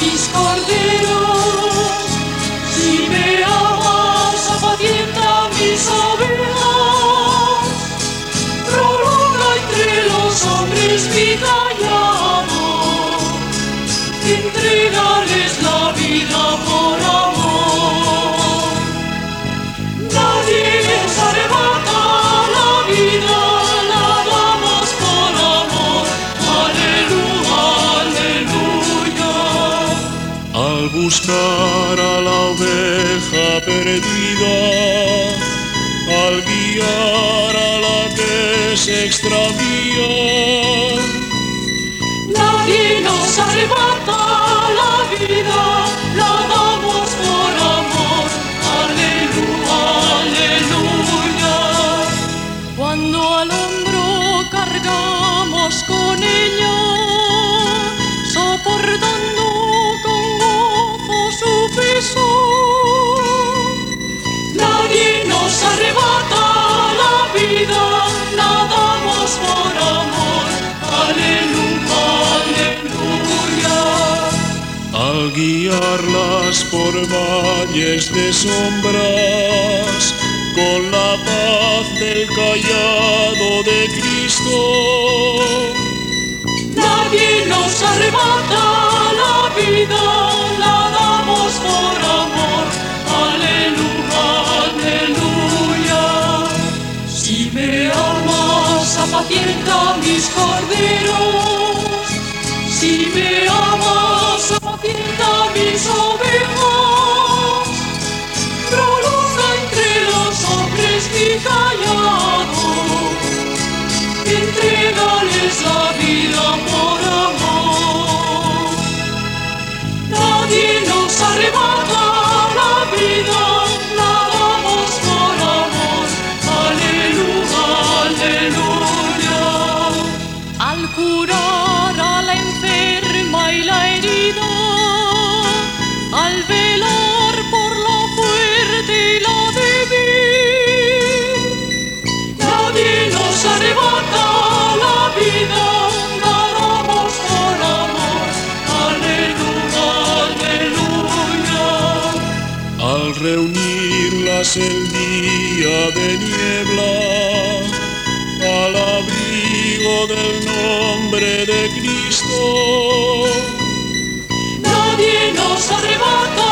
mis corderos. Si me amas, apacienta mis ovejas. Prolonga entre los hombres mi callado. Entrégales la vida por amor. Nadie nos arrebata la vida, la damos por amor. Aleluya, aleluya. Al buscar a la oveja perdida, al guiar a la que se extravía, nadie nos arrebata la vida, la damos por amor. Aleluya, aleluya. Cuando al hombro cargamos con ella, soportando con gozo su peso, nadie nos arrebata la vida, la damos por amor. Aleluya, aleluya. al guiarlas por valles de sombras, con la paz del callado de Cristo. Nadie nos arrebata la vida, la damos por amor. Aleluya, aleluya. Si me amas, apacienta mis corderos. Si me amas, apacienta mis ovejas. Prolonga entre los hombres mi callado. Entrégales la vida por amor. Nadie nos arrebata la vida, la damos por amor. Aleluya, aleluya. Al curar a la enferma y la herida, al velar por la fuerte y la débil, nadie nos arrebata la vida, la damos por amor. Aleluya, aleluya. Al reunirlas el día de niebla, al abrigo del nombre de Cristo, Nadie nos arrebata